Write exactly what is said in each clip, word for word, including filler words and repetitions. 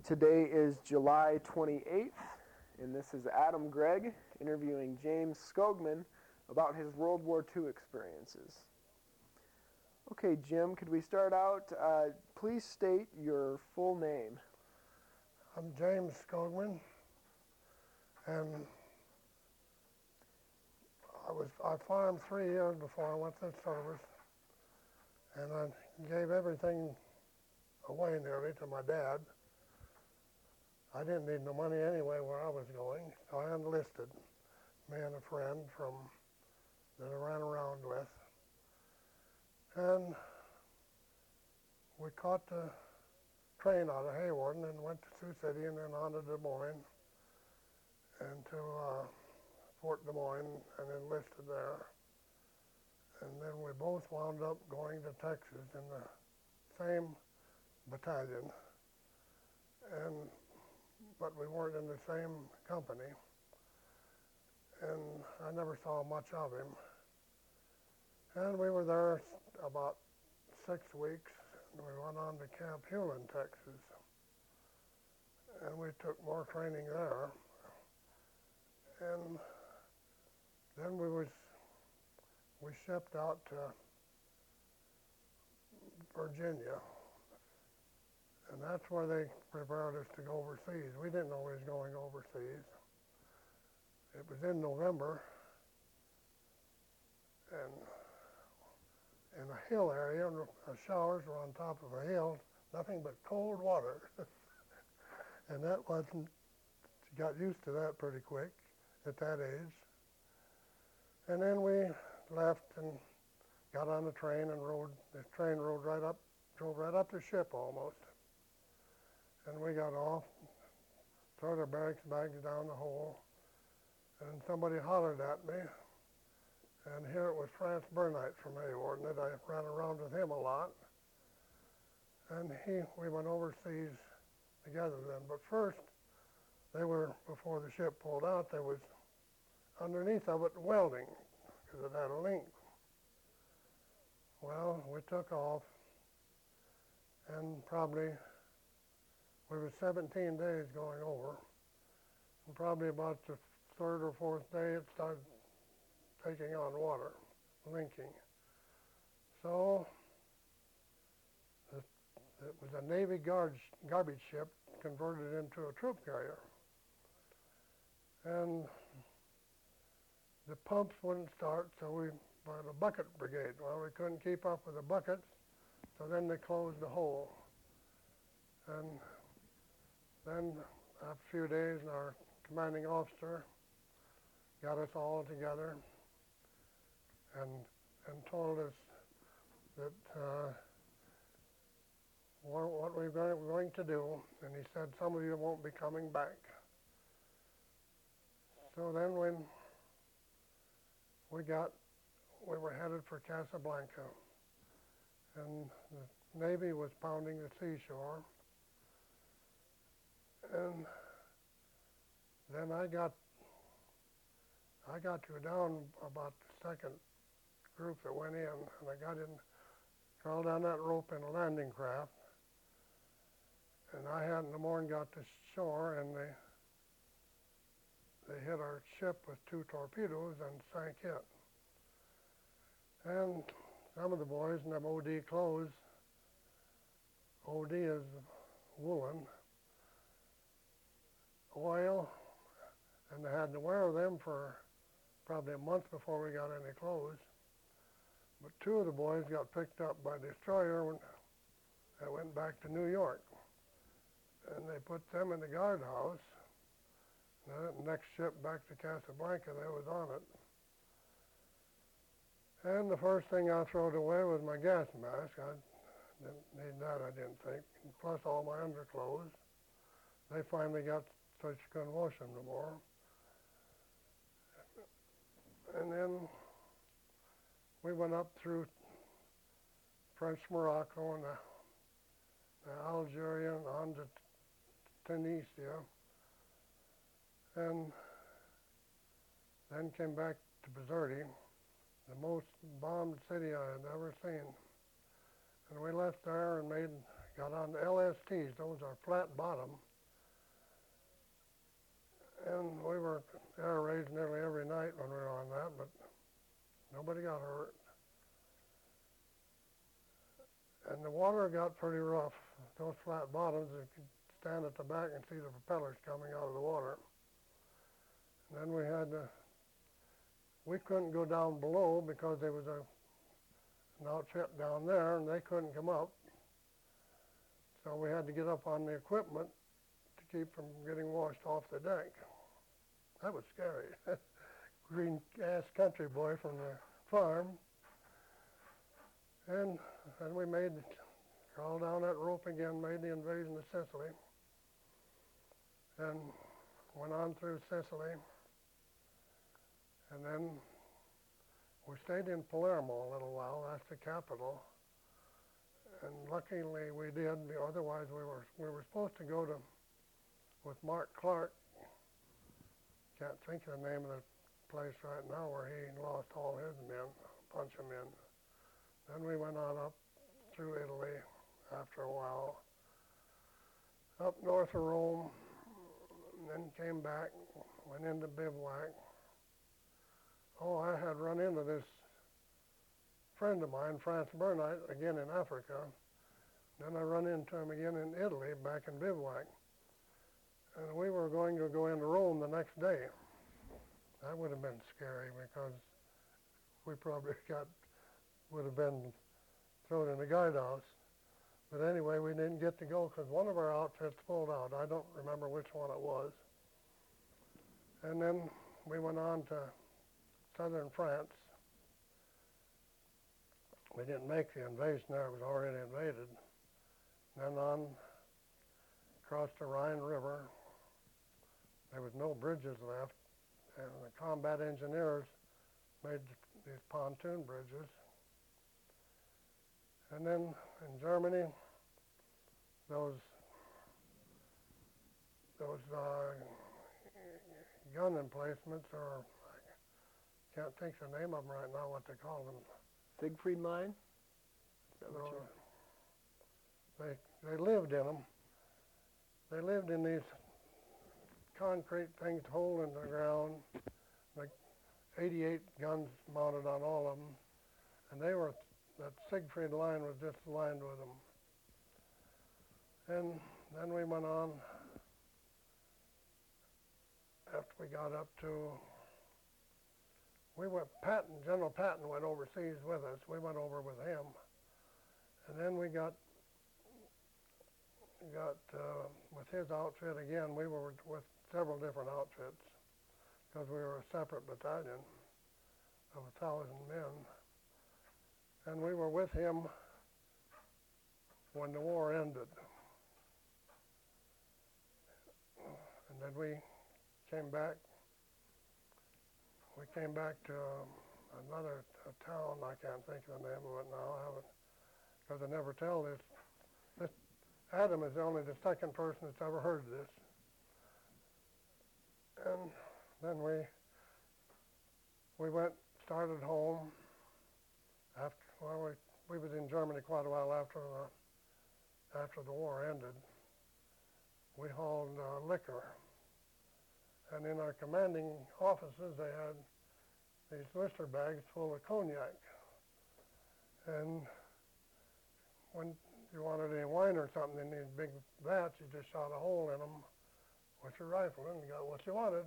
Today is July twenty-eighth, and this is Adam Gregg interviewing James Skogman about his World War Two experiences. Okay, Jim, could we start out? Uh, please state your full name. I'm James Skogman, and I was I farmed three years before I went to service, and I gave everything away nearly to my dad. I didn't need no money anyway where I was going, so I enlisted me and a friend from that I ran around with, and we caught the train out of Hawarden and went to Sioux City and then on to Des Moines and to uh, Fort Des Moines and enlisted there. And then we both wound up going to Texas in the same battalion, and but we weren't in the same company. And I never saw much of him. And we were there about six weeks, and we went on to Camp Hewlin, Texas. And we took more training there. And then we was we shipped out to Virginia, and that's where they prepared us to go overseas. We didn't know we was going overseas. It was in November, and in a hill area, and the showers were on top of a hill, nothing but cold water. And that wasn't, got used to that pretty quick at that age. And then we left and got on the train and rode, the train rode right up, drove right up the ship almost. And we got off, threw our barracks bags down the hole, and somebody hollered at me. And here it was France Burnite from Hawarden, that I ran around with him a lot. And he, we went overseas together then. But first, they were, before the ship pulled out, there was underneath of it welding, because it had a link. Well, we took off, and probably, we were seventeen days going over, and probably about the third or fourth day it started taking on water, linking. So it, it was a Navy garbage, garbage ship converted into a troop carrier. And the pumps wouldn't start, so we brought a bucket brigade. Well, we couldn't keep up with the buckets, so then they closed the hole. And then after a few days, our commanding officer got us all together and and told us that uh, what, what we were going to do, and he said some of you won't be coming back. So then when we got, we were headed for Casablanca, and the Navy was pounding the seashore, and then I got I got to down about the second group that went in, and I got in, crawled down that rope in a landing craft, and I had in the morning got to shore, and they they hit our ship with two torpedoes and sank it. And some of the boys in them O D clothes, O D is woolen, oil, and they had to wear them for probably a month before we got any clothes. But two of the boys got picked up by a destroyer when they went back to New York. And they put them in the guardhouse. And the next ship back to Casablanca, they was on it. And the first thing I throwed away was my gas mask. I didn't need that, I didn't think. Plus all my underclothes. They finally got so you couldn't wash them no more. And then we went up through French Morocco and the, the Algeria and on to Tunisia, and then came back to Bizerte, the most bombed city I had ever seen. And we left there and made got on the L S Ts. Those are flat bottom And we were air raised nearly every night when we were on that, but nobody got hurt. And the water got pretty rough. Those flat bottoms, you could stand at the back and see the propellers coming out of the water. And then we had to, we couldn't go down below because there was a, an outfit down there and they couldn't come up. So we had to get up on the equipment to keep from getting washed off the deck. That was scary. Green ass country boy from the farm. And then we made, crawled down that rope again, made the invasion of Sicily. And went on through Sicily. And then we stayed in Palermo a little while, that's the capital. And luckily we did, otherwise we were we were supposed to go to, with Mark Clark, can't think of the name of the place right now where he lost all his men, a bunch of men. Then we went on up through Italy after a while, up north of Rome, and then came back, went into bivouac. Oh, I had run into this friend of mine, Franz Bernheit, again in Africa. Then I run into him again in Italy, back in bivouac. And we were going to go into Rome the next day. That would have been scary because we probably got, would have been thrown in the guardhouse. But anyway, we didn't get to go because one of our outfits pulled out. I don't remember which one it was. And then we went on to southern France. We didn't make the invasion there, it was already invaded. Then on across the Rhine River. There was no bridges left, and the combat engineers made these pontoon bridges. And then in Germany, those those uh, gun emplacements, or I can't think of the name of them right now, what they call them. Siegfried Mine? Is that No, what you're... they they lived in them. They lived in these concrete things hole in the ground, like eighty-eight guns mounted on all of them, and they were, that Siegfried line was just lined with them. And then we went on, after we got up to, we went, Patton, General Patton went overseas with us. We went over with him. And then we got, got uh, with his outfit again. We were with several different outfits because we were a separate battalion of a thousand men. And we were with him when the war ended. And then we came back. We came back to uh, another a town. I can't think of the name of it now. I haven't, because I never tell this. This Adam is only the second person that's ever heard this. And then we we went, started home. After well, we we was in Germany quite a while after the after the war ended. We hauled uh, liquor, and in our commanding offices they had these blister bags full of cognac. And when you wanted any wine or something in these big vats, you just shot a hole in them with your rifle and you got what you wanted.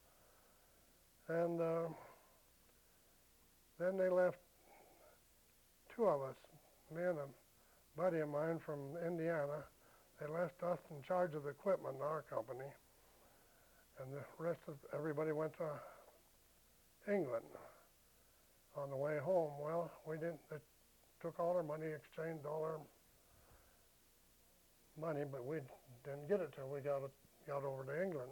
And uh, then they left two of us, me and a buddy of mine from Indiana. They left us in charge of the equipment in our company, and the rest of everybody went to England on the way home. Well, we didn't, they took all our money, exchanged all our money, but we didn't get it till we got it, got over to England.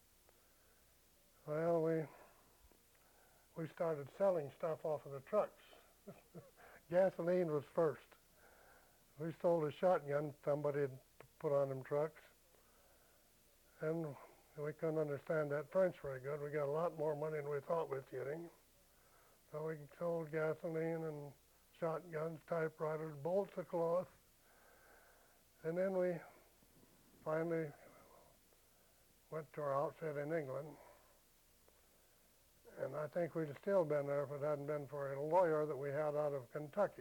Well, we we started selling stuff off of the trucks. Gasoline was first. We sold a shotgun somebody had put on them trucks, and we couldn't understand that French very good. We got a lot more money than we thought we was getting. So we sold gasoline and shotguns, typewriters, bolts of cloth, and then we finally went to our outfit in England. And I think we'd have still been there if it hadn't been for a lawyer that we had out of Kentucky.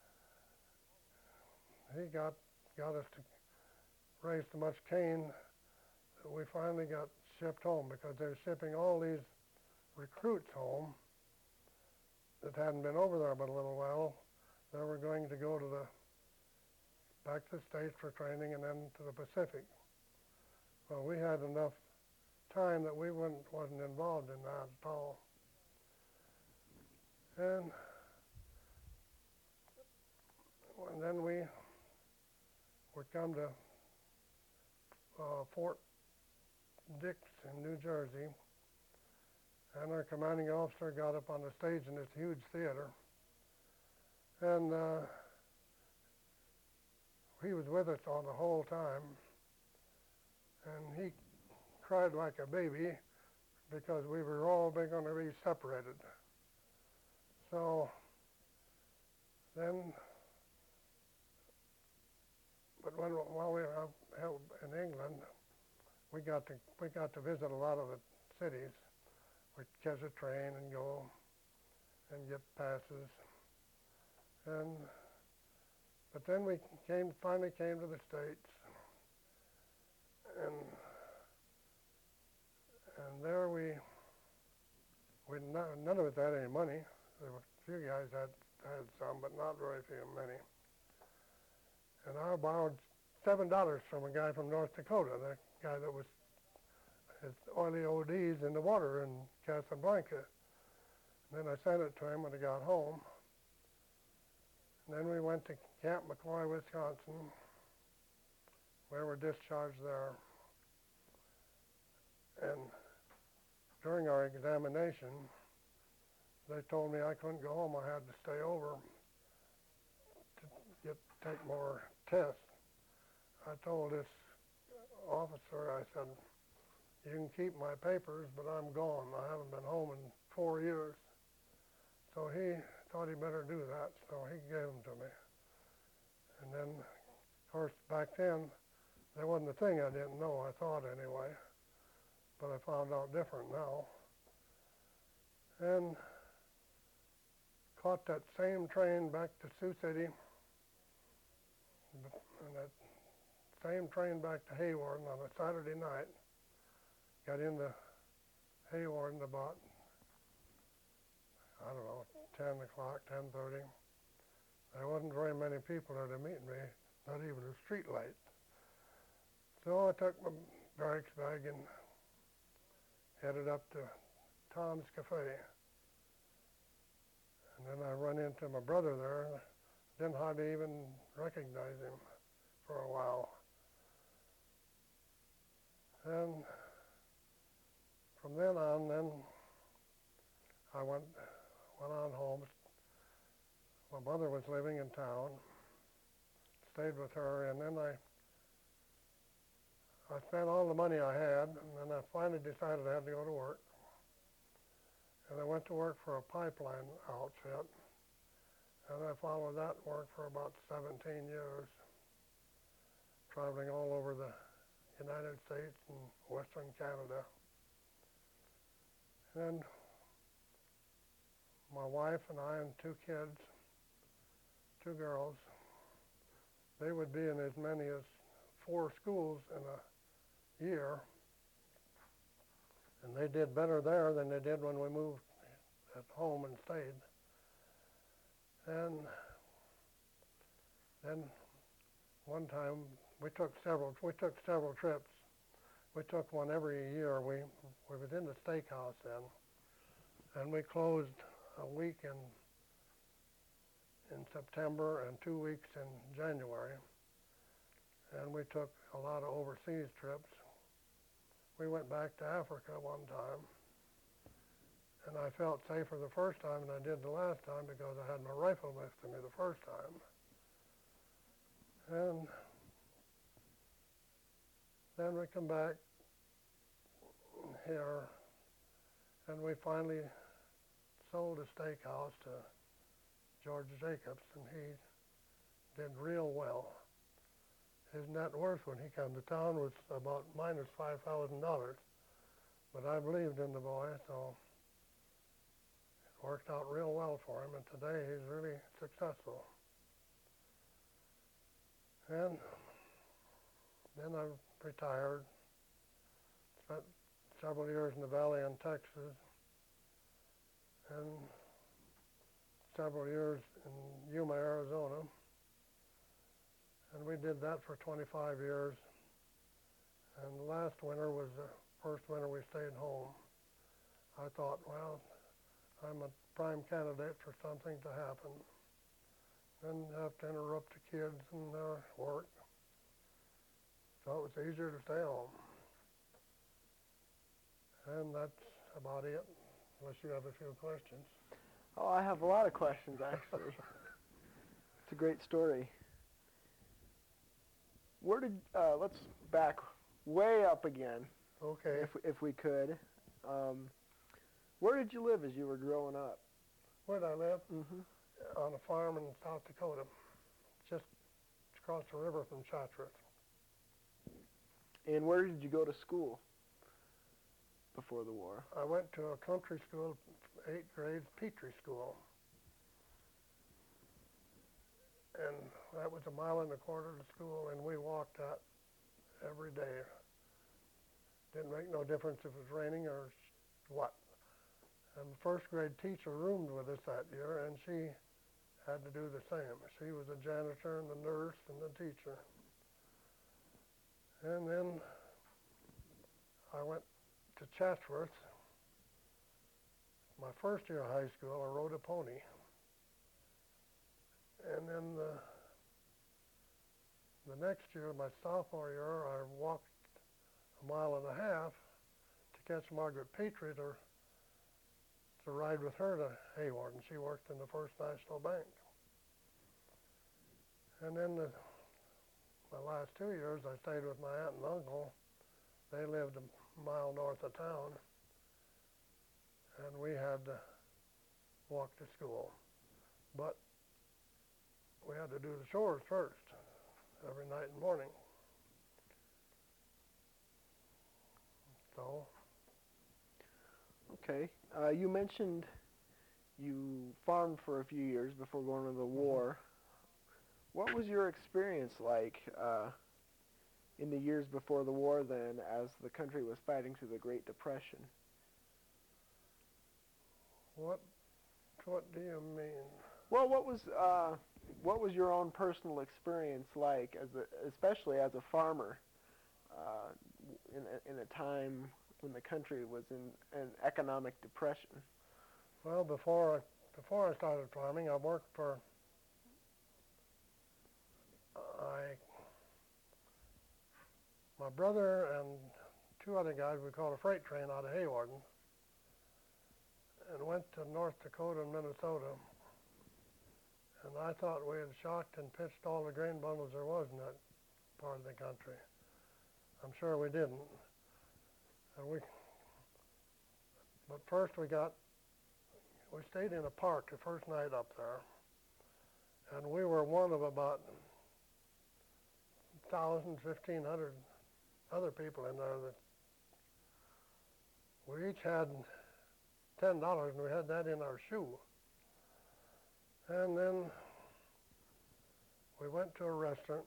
He got, got us to raise so much cane that we finally got shipped home, because they were shipping all these recruits home that hadn't been over there but a little while. They were going to go to the back to the States for training and then to the Pacific. Well, we had enough time that we wouldn't, wasn't involved in that at all. And, and then we would come to uh, Fort Dix in New Jersey, and our commanding officer got up on the stage in this huge theater, and uh, he was with us all the whole time, and he cried like a baby because we were all going to be separated. So then, but when, while we were held in England, we got to we got to visit a lot of the cities. We'd catch a train and go and get passes, and but then we came finally came to the States, and and there we we none, none of us had any money. There were a few guys had had some, but not very few, many. And I borrowed seven dollars from a guy from North Dakota, the guy that was his oily O Ds in the water in Casablanca. And then I sent it to him when I got home. And then we went to Camp McCoy, Wisconsin. We were discharged there. And during our examination, they told me I couldn't go home. I had to stay over to get take more tests. I told this officer, I said, you can keep my papers, but I'm gone. I haven't been home in four years. So he thought he better do that, so he gave them to me. And then, of course, back then, there wasn't a thing I didn't know, I thought anyway. But I found out different now. And caught that same train back to Sioux City, and that same train back to Hawarden on a Saturday night. Got into Hawarden about, I don't know, ten o'clock, ten thirty. There wasn't very many people there to meet me, not even a street light. So I took my barracks bag and headed up to Tom's Cafe. And then I run into my brother there, and didn't hardly even recognize him for a while. And from then on, then I went went on home. My mother was living in town, stayed with her, and then I I spent all the money I had, and then I finally decided I had to go to work. And I went to work for a pipeline outfit, and I followed that work for about seventeen years, traveling all over the United States and Western Canada. And my wife and I and two kids, two girls, they would be in as many as four schools in a year. And they did better there than they did when we moved at home and stayed. And then one time we took several we took several trips. We took one every year. We we was in the steakhouse then, and we closed a week in in September and two weeks in January. And we took a lot of overseas trips. We went back to Africa one time, and I felt safer the first time than I did the last time because I had my rifle next to me the first time. And then we come back here, and we finally sold a steakhouse to George Jacobs, and he did real well. his net worth when he came to town was about minus five thousand dollars. But I believed in the boy, so it worked out real well for him, and today he's really successful. And then I retired, spent several years in the Valley in Texas, and several years in Yuma, Arizona. And we did that for twenty-five years. And last winter was the first winter we stayed home. I thought, well, I'm a prime candidate for something to happen. Then have to interrupt the kids and their work. So it was easier to stay home. And that's about it, unless you have a few questions. Oh, I have a lot of questions, actually. It's a great story. Where did, uh, let's back way up again, Okay. if, if we could. Um, where did you live as you were growing up? Where did I live? Mm-hmm. On a farm in South Dakota, just across the river from Chatsworth. And where did you go to school before the war? I went to a country school, eighth grade, Petrie School. And that was a mile and a quarter to school, and we walked that every day. Didn't make no difference if it was raining or what. And the first grade teacher roomed with us that year, and she had to do the same. She was a janitor and the nurse and the teacher. And then I went to Chatsworth. My first year of high school, I rode a pony. And then the, the next year, my sophomore year, I walked a mile and a half to catch Margaret Petrie to, to ride with her to Hayward, and she worked in the First National Bank. And then the, my last two years, I stayed with my aunt and uncle. They lived a mile north of town, and we had to walk to school. But we had to do the chores first, every night and morning. So. Okay. Uh, you mentioned you farmed for a few years before going to the war. What was your experience like uh, in the years before the war then, as the country was fighting through the Great Depression? What, what do you mean? Well, what was uh, what was your own personal experience like, as a, especially as a farmer, uh, in a, in a time when the country was in an economic depression? Well, before I, before I started farming, I worked for I my brother and two other guys we called a freight train out of Hayward, and went to North Dakota and Minnesota. And I thought we had shocked and pitched all the grain bundles there was in that part of the country. I'm sure we didn't. And we, but first we got, we stayed in a park the first night up there. And we were one of about one thousand, fifteen hundred other people in there that we each had ten dollars, and we had that in our shoe. And then we went to a restaurant,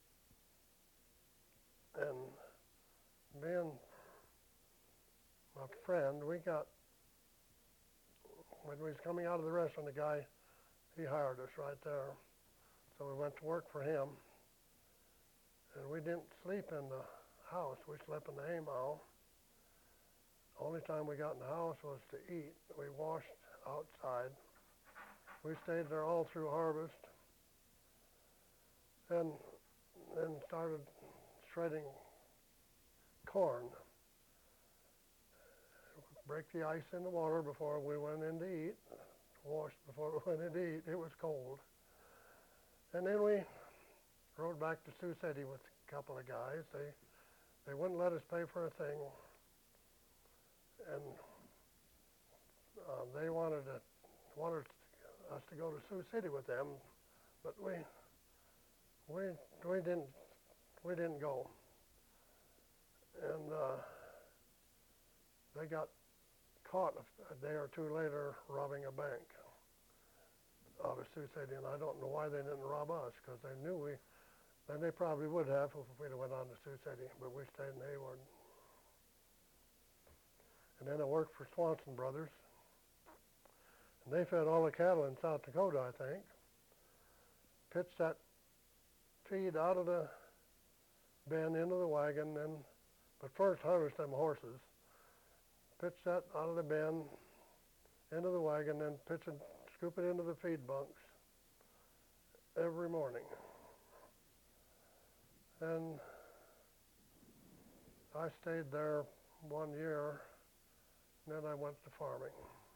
and me and my friend, we got, when we was coming out of the restaurant, the guy, he hired us right there. So we went to work for him, and we didn't sleep in the house. We slept in the haymow. Only time we got in the house was to eat. We washed outside. We stayed there all through harvest, and then started shredding corn. Break the ice in the water before we went in to eat. Wash before we went in to eat. It was cold. And then we rode back to Sioux City with a couple of guys. They they wouldn't let us pay for a thing, and uh, they wanted to wanted us to go to Sioux City with them, but we we we didn't we didn't go. And uh, they got caught a, a day or two later robbing a bank out of Sioux City, and I don't know why they didn't rob us, because they knew we, and they probably would have if we'd have went on to Sioux City, but we stayed in Hayward. And then I worked for Swanson Brothers, and they fed all the cattle in South Dakota, I think. Pitched that feed out of the bin into the wagon, then, but first harvest them horses. Pitch that out of the bin into the wagon, then pitch it, scoop it into the feed bunks every morning. And I stayed there one year, and then I went to farming.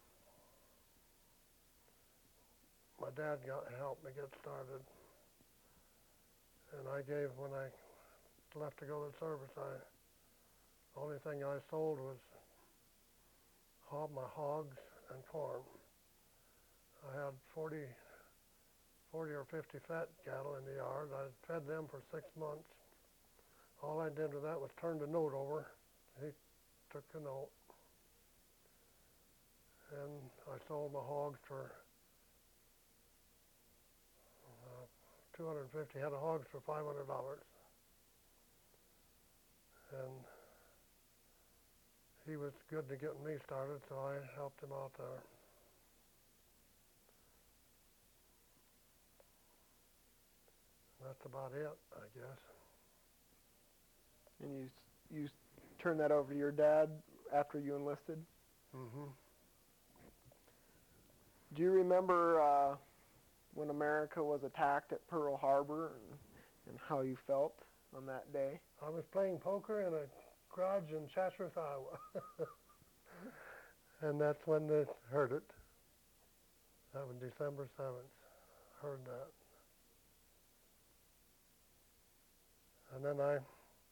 My dad got helped me get started, and I gave, when I left to go to the service, I, the only thing I sold was hog, my hogs and corn. I had forty, forty or fifty fat cattle in the yard. I fed them for six months. All I did with that was turn the note over. He took the note. And I sold my hogs for uh, two hundred fifty head of hogs for five hundred dollars. And he was good to getting me started, so I helped him out there. That's about it, I guess. And you you turned that over to your dad after you enlisted? Mm-hmm. Do you remember uh, when America was attacked at Pearl Harbor and, and how you felt on that day? I was playing poker in a garage in Chatsworth, Iowa. And that's when they heard it. That was December seventh. Heard that. And then I,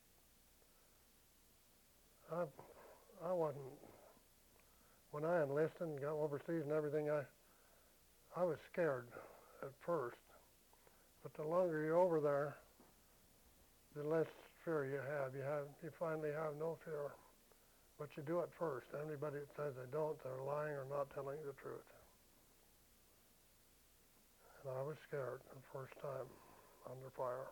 I, I wasn't, when I enlisted and got overseas and everything, I, I was scared at first. But the longer you're over there, the less fear you have. You have, you finally have no fear. But you do it first. Anybody that says they don't, they're lying or not telling you the truth. And I was scared the first time under fire.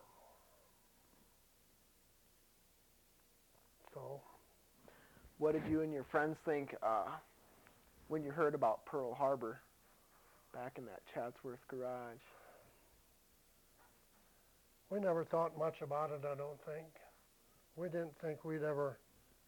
So, what did you and your friends think uh, when you heard about Pearl Harbor back in that Chatsworth garage? we never thought much about it, I don't think. We didn't think we'd ever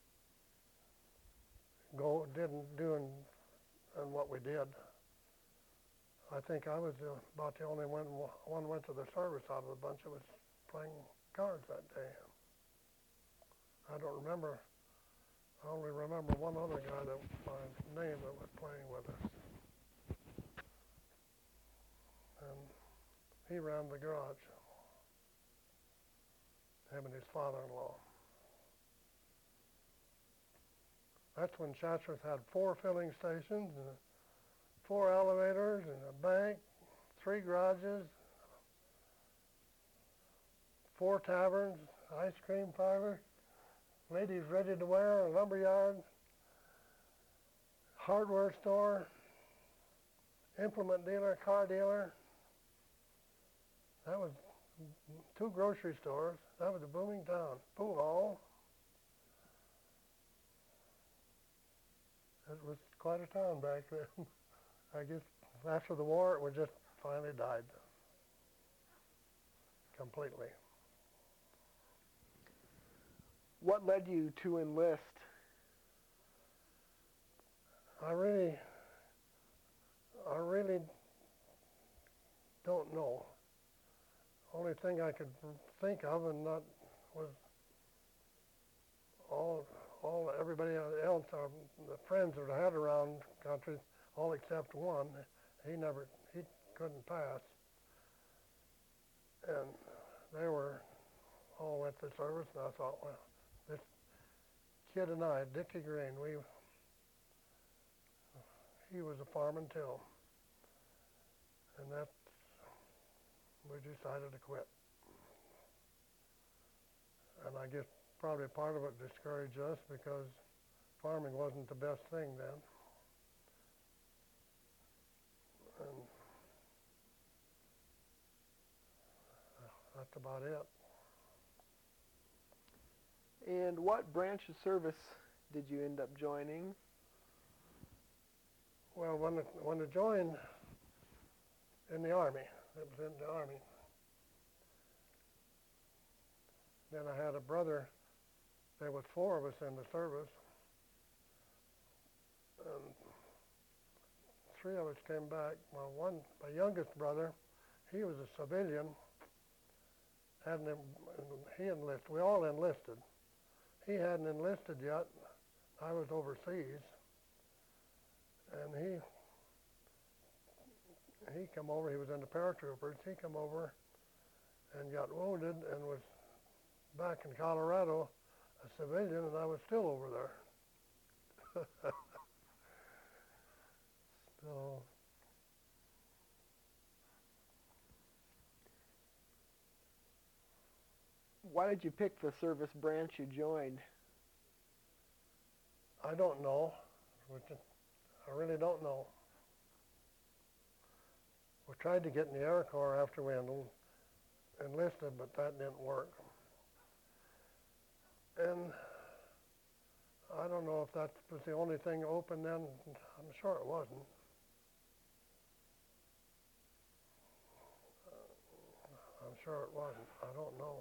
go, didn't do and, and what we did. I think I was uh, about the only one one went to the service out of the bunch that was playing cards that day. I don't remember. I only remember one other guy that by name that was playing with us, and he ran the garage. Him and his father-in-law. That's when Chatsworth had four filling stations, and four elevators, and a bank, three garages, four taverns, ice cream parlor, ladies ready to wear, a lumber yard, hardware store, implement dealer, car dealer. That was two grocery stores. That was a booming town. Pool hall. It was quite a town back then. I guess after the war, it was just finally died completely. What led you to enlist? I really, I really don't know. Only thing I could think of, and not was all, all everybody else, um, the friends that I had around the country, all except one. He never, he couldn't pass, and they were all went to service. And I thought, well, this kid and I, Dickie Green, we, he was a farm until, and that. We decided to quit. And I guess probably part of it discouraged us because farming wasn't the best thing then. And that's about it. And what branch of service did you end up joining? Well, when I, when I joined in the Army, it was in the Army, then I had a brother. There was four of us in the service. And three of us came back. Well, one, my youngest brother, he was a civilian. Hadn't he enlisted? We all enlisted. He hadn't enlisted yet. I was overseas, and he he come over. He was in the paratroopers. He come over and got wounded and was back in Colorado, a civilian, and I was still over there. So why did you pick the service branch you joined? I don't know. Which is- I really don't know. We tried to get in the Air Corps after we enl- enlisted, but that didn't work. And I don't know if that was the only thing open then. I'm sure it wasn't. I'm sure it wasn't. I don't know.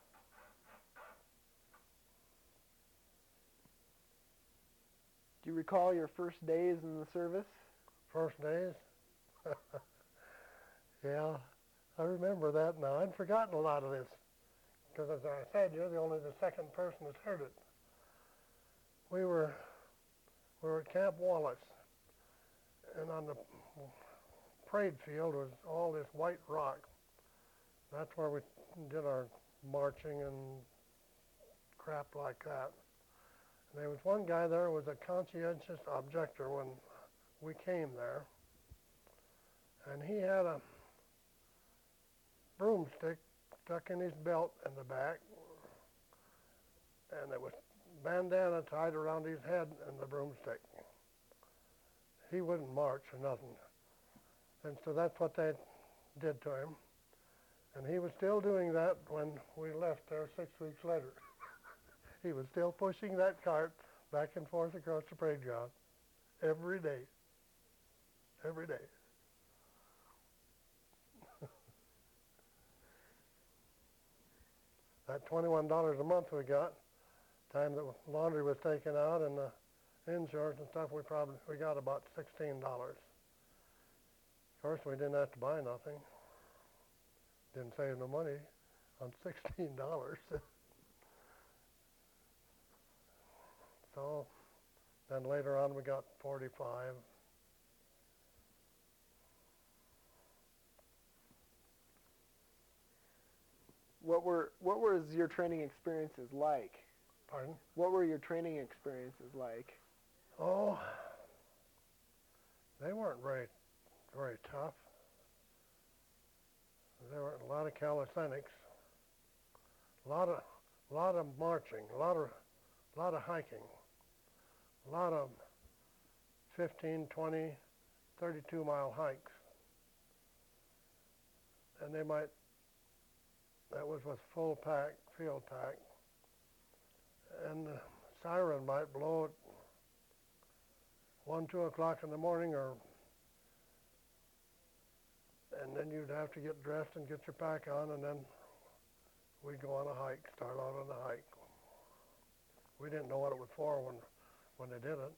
Do you recall your first days in the service? First days? Yeah, I remember that now. I'd forgotten a lot of this. Because as I said, you're the only the second person that's heard it. We were, we were at Camp Wallace. And on the parade field was all this white rock. That's where we did our marching and crap like that. And there was one guy there who was a conscientious objector when we came there. And he had a broomstick stuck in his belt in the back. And there was bandana tied around his head and the broomstick. He wouldn't march or nothing. And so that's what they did to him. And he was still doing that when we left there six weeks later. He was still pushing that cart back and forth across the parade ground every day. Every day. That twenty-one dollars a month we got, time that laundry was taken out and the insurance and stuff, we probably we got about sixteen dollars. Of course, we didn't have to buy nothing. Didn't save no money on sixteen dollars. So then later on we got forty-five. What were what was your training experiences like? Pardon? What were your training experiences like? Oh, they weren't very, very tough. There were a lot of calisthenics, a lot of, lot of marching, a lot of, lot of hiking, a lot of fifteen, twenty, thirty-two mile hikes. And they might, that was with full pack, field pack. And the siren might blow at one, two o'clock in the morning, or and then you'd have to get dressed and get your pack on, and then we'd go on a hike, start out on a hike. We didn't know what it was for when when they did it.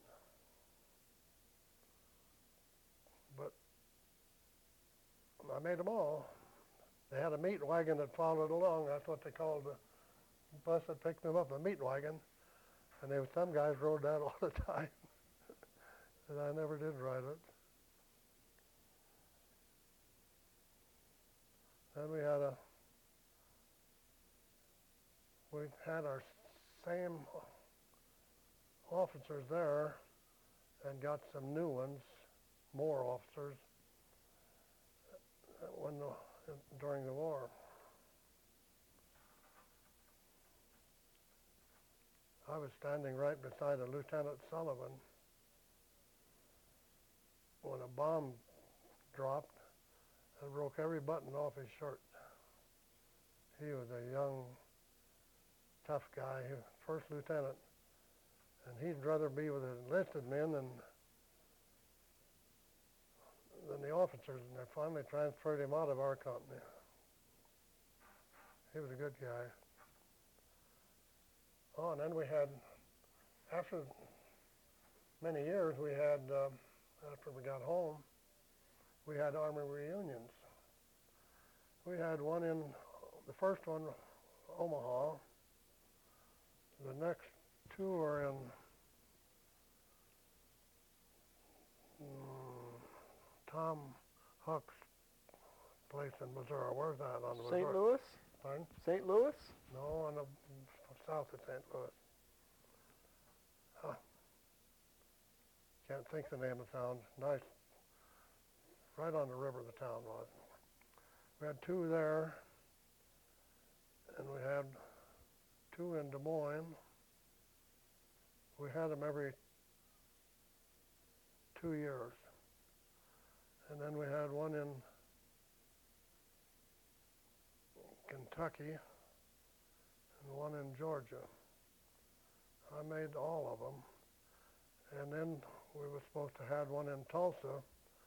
But I made them all. They had a meat wagon that followed along. That's what they called the bus that picked them up, a meat wagon. And there was some guys rode that all the time. And I never did ride it. Then we had a, we had our same officers there and got some new ones, more officers, when the, during the war. I was standing right beside a Lieutenant Sullivan when a bomb dropped and broke every button off his shirt. He was a young, tough guy, he was first lieutenant, and he'd rather be with the enlisted men than than the officers, and they finally transferred him out of our company. He was a good guy. Oh, and then we had, after many years, we had, uh, after we got home, we had Army reunions. We had one in, the first one, Omaha. The next two are in mm, Tom Huck's place in Missouri. Where's that on the Saint Missouri? Louis? Pardon? Saint Louis? No, on the south of Saint Louis. Huh. Can't think the name of the town. Nice. Right on the river the town was. We had two there, and we had two in Des Moines. We had them every two years. And then we had one in Kentucky and one in Georgia. I made all of them. And then we were supposed to have one in Tulsa,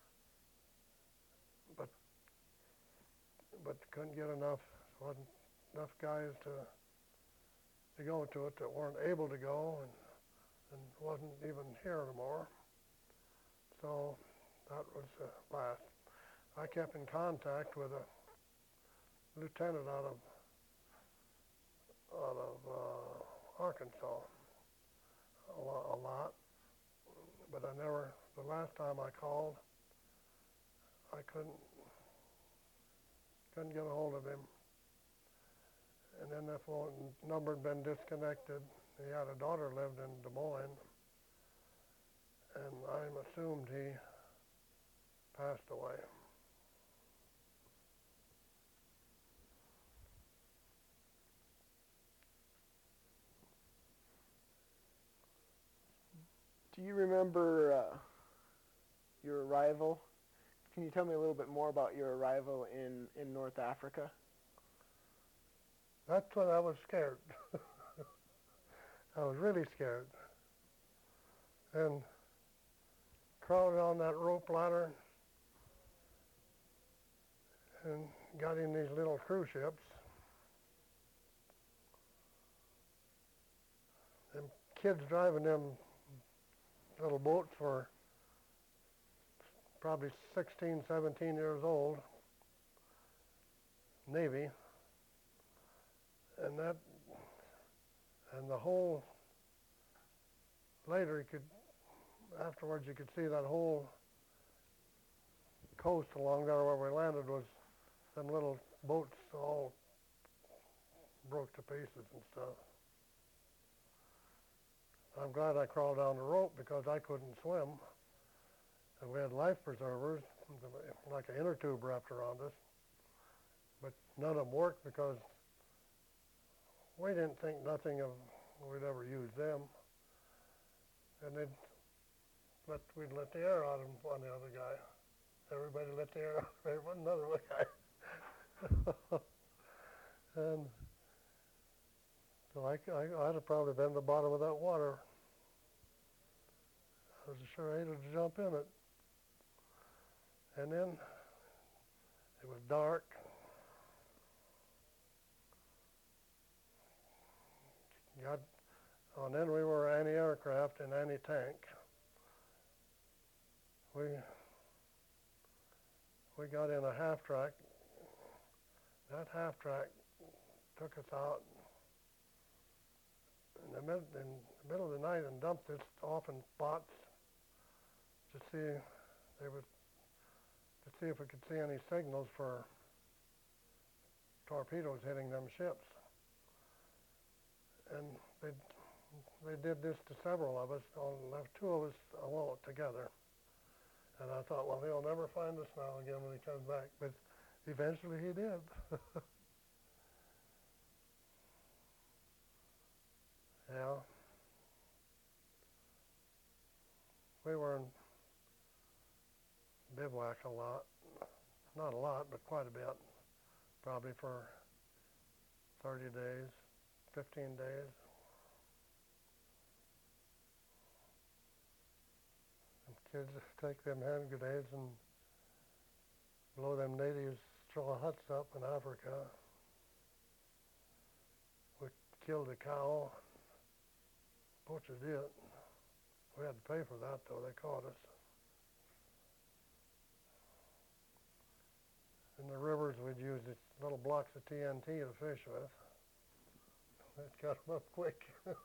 but but couldn't get enough, wasn't enough guys to to go to it that weren't able to go and, and wasn't even here anymore. So that was the last. I kept in contact with a lieutenant out of out of uh, Arkansas a lot, a lot, but I never. The last time I called, I couldn't couldn't get a hold of him. And then the phone number had been disconnected. He had a daughter lived in Des Moines, and I assumed he passed away. Do you remember uh, your arrival? Can you tell me a little bit more about your arrival in, in North Africa? That's when I was scared. I was really scared. And crawled on that rope ladder and got in these little cruise ships. Them kids driving them little boats were probably sixteen, seventeen years old, Navy, and that, and the whole, later you could, afterwards you could see that whole coast along there where we landed was them little boats all broke to pieces and stuff. I'm glad I crawled down the rope because I couldn't swim. And we had life preservers, like an inner tube wrapped around us. But none of them worked because we didn't think nothing of we'd ever use them. And they'd let, we'd let the air out of on the other guy. Everybody let the air out. There was another guy. And so I, I, I'd have probably been at the bottom of that water. I was sure hated to jump in it. And then it was dark. Got, oh, and then we were anti-aircraft and anti-tank. We we got in a half-track. That half-track took us out in the, mid, in the middle of the night and dumped us off in spots to see they would to see if we could see any signals for torpedoes hitting them ships. And they they did this to several of us. Left two of us alone together. And I thought, well, he'll never find us now again when he comes back. But eventually he did. Yeah. we were in bivouac a lot. Not a lot, but quite a bit. Probably for thirty days, fifteen days. And kids take them hand grenades and blow them natives' straw huts up in Africa. We killed a cow, butchered it. We had to pay for that, though. They caught us. In the rivers, we'd use these little blocks of T N T to fish with. That got them up quick.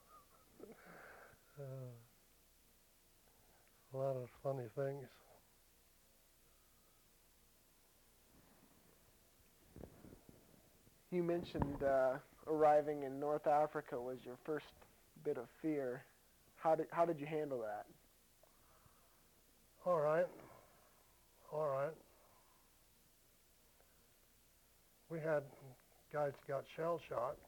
uh, a lot of funny things. You mentioned uh, arriving in North Africa was your first bit of fear. How did how did you handle that? All right. All right. We had guys that got shell-shocked,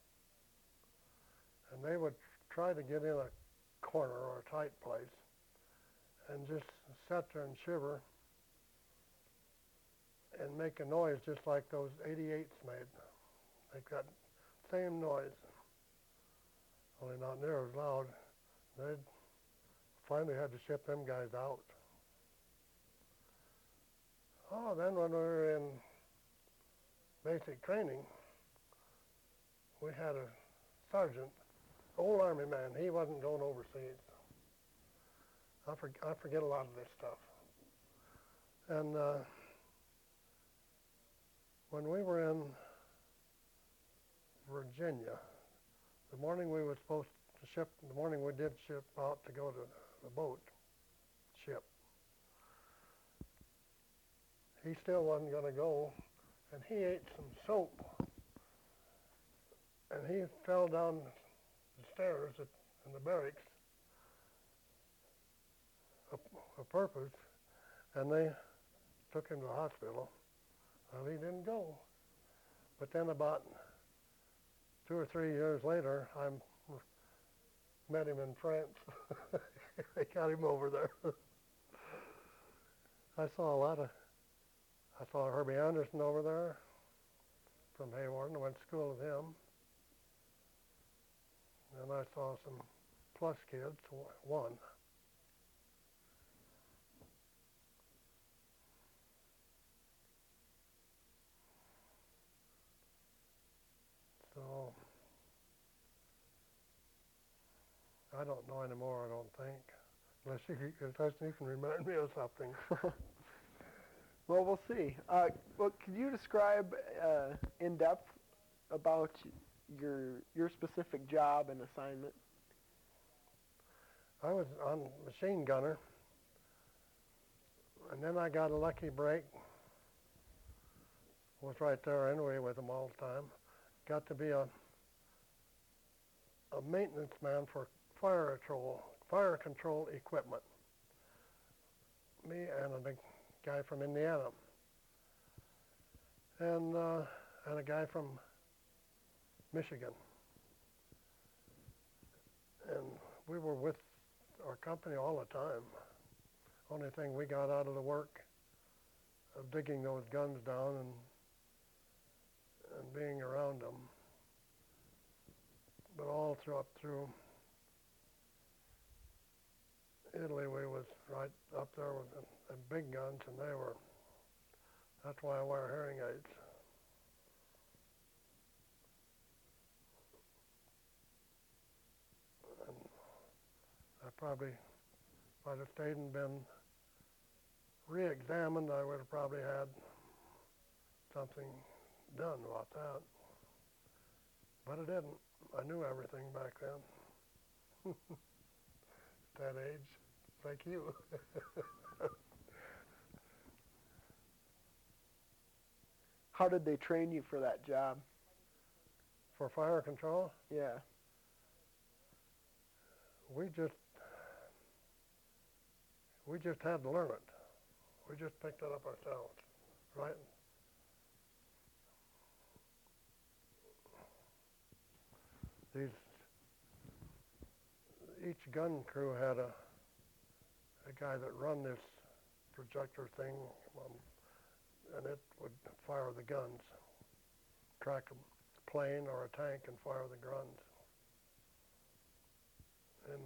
and they would try to get in a corner or a tight place and just sit there and shiver and make a noise just like those eighty-eights made. They got same noise, only not near as loud. They finally had to ship them guys out. Oh, then when we were in basic training, we had a sergeant, old Army man. He wasn't going overseas. I, for, I forget a lot of this stuff. And uh, when we were in Virginia, the morning we were supposed to ship, the morning we did ship out to go to the boat ship, he still wasn't going to go, and he ate some soap, and he fell down the stairs at, in the barracks a, a purpose, and they took him to the hospital. Well, he didn't go. But then about two or three years later, I met him in France. They got him over there. I saw a lot of, I saw Herbie Anderson over there from Haywarden. I went to school with him. And I saw some plus kids, one. So I don't know anymore, I don't think. Unless you, unless you can remind me of something. Well, we'll see. Uh, well, could you describe uh, in depth about your your specific job and assignment? I was on machine gunner, and then I got a lucky break. Was right there anyway with them all the time. Got to be a a maintenance man for fire control, fire control equipment. Me and a guy from Indiana, and uh, and a guy from Michigan, and we were with our company all the time. Only thing we got out of the work of digging those guns down and and being around them, but all through up through Italy, we was right up there with the, the big guns, and they were. That's why I wear hearing aids. And I probably, if I'd have stayed and been re-examined, I would have probably had something done about that. But I didn't. I knew everything back then. That age, like you. How did they train you for that job? For fire control, Yeah. we just we just had to learn it. We just picked it up ourselves, right? These each gun crew had a the guy that run this projector thing, um, and it would fire the guns, track a plane or a tank and fire the guns. And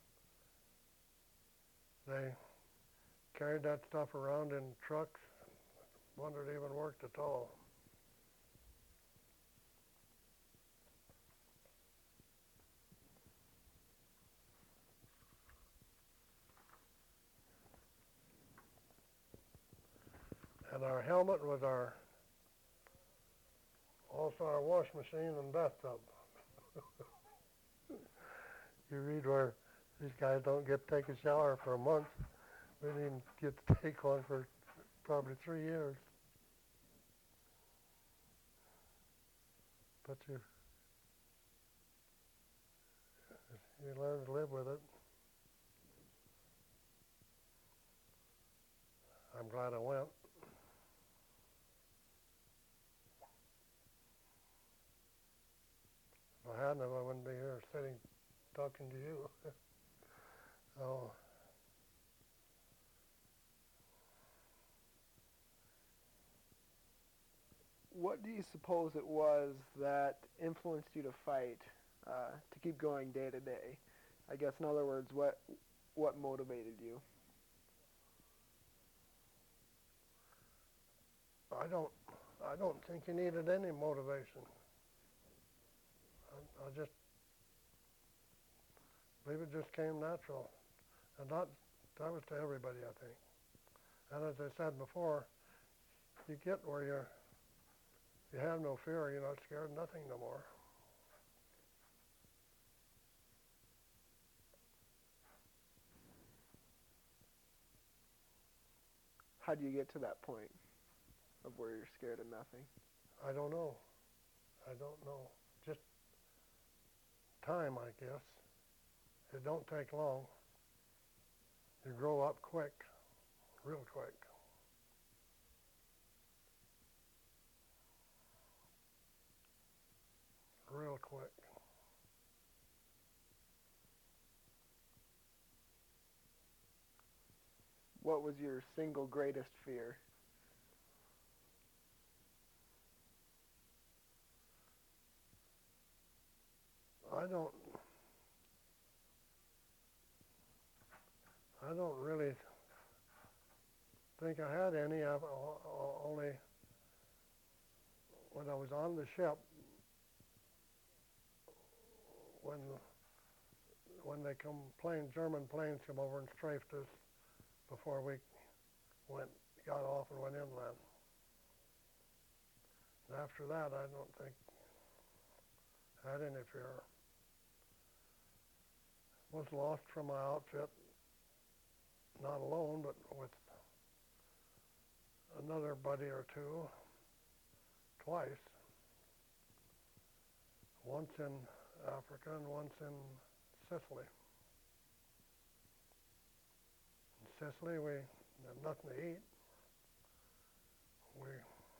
they carried that stuff around in trucks. Wondered it even worked at all. And our helmet was our also our wash machine and bathtub. You read where these guys don't get to take a shower for a month. We didn't get to take one for probably three years. But you you learn to live with it. I'm glad I went. If I hadn't, I wouldn't be here sitting talking to you. So What do you suppose it was that influenced you to fight, uh, to keep going day to day? I guess, in other words, what what motivated you? I don't I don't think you needed any motivation. I, I just believe it just came natural. And that that was to everybody, I think. And as I said before, you get where you're you have no fear, you're not scared of nothing no more. How do you get to that point of where you're scared of nothing? I don't know. I don't know. Just time, I guess. It don't take long. You grow up quick, real quick. Real quick. What was your single greatest fear? I don't I don't really think I had any. I've o- o- only when I was on the ship, when when they come plane German planes come over and strafed us before we went got off and went inland. And after that, I don't think I had any fear. Was lost from my outfit, not alone, but with another buddy or two, twice. Once in Africa and once in Sicily. In Sicily, we had nothing to eat. We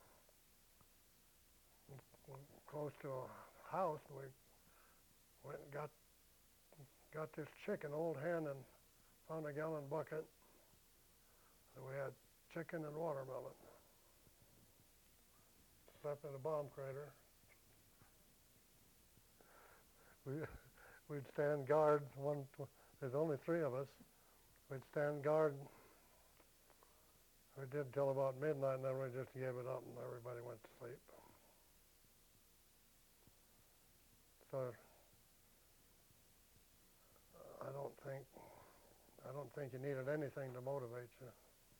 were close to a house, and we went and got got this chicken, old hen, and found a gallon bucket. And we had chicken and watermelon. Slept in a bomb crater. We, we'd stand guard. One, there's only three of us. We'd stand guard. We did till about midnight, and then we just gave it up, and everybody went to sleep. So I don't think I don't think you needed anything to motivate you.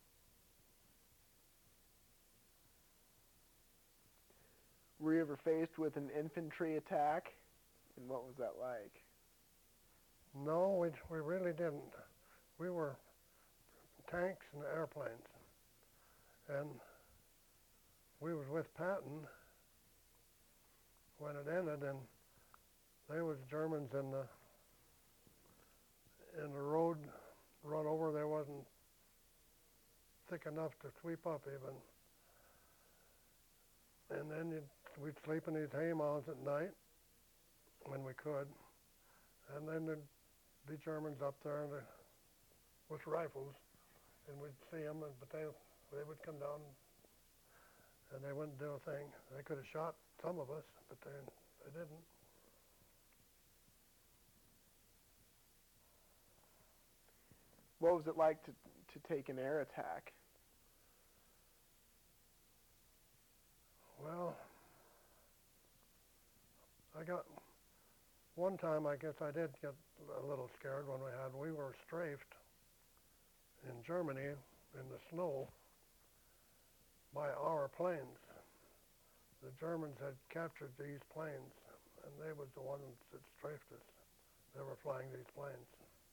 Were you ever faced with an infantry attack? And what was that like? No, we we really didn't. We were tanks and airplanes, and we was with Patton when it ended, and they was Germans in the in the road run over. There wasn't thick enough to sweep up even. And then you'd, we'd sleep in these hay mounds at night when we could. And then there'd be Germans up there to with rifles, and we'd see them, and, but they they would come down, and they wouldn't do a thing. They could have shot some of us, but they they didn't. What was it like to to take an air attack? Well, I got one time. I guess I did get a little scared when we had we were strafed in Germany in the snow by our planes. The Germans had captured these planes, and they was the ones that strafed us. They were flying these planes.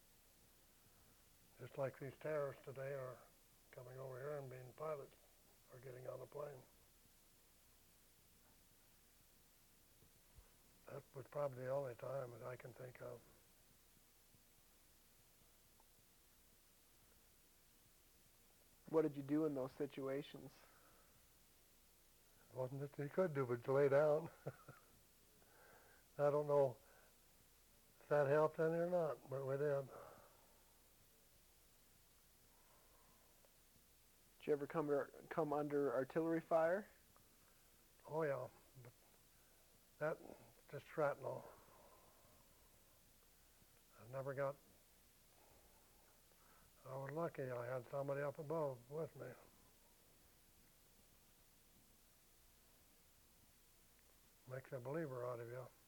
Just like these terrorists today are coming over here and being pilots or getting on a plane. That was probably the only time that I can think of. What did you do in those situations? Wasn't it you could do but to lay down. I don't know if that helped any or not, but we did. Did you ever come to, come under artillery fire? Oh yeah, but that just shrapnel. I never got. I was lucky. I had somebody up above with me. Makes a believer out of you.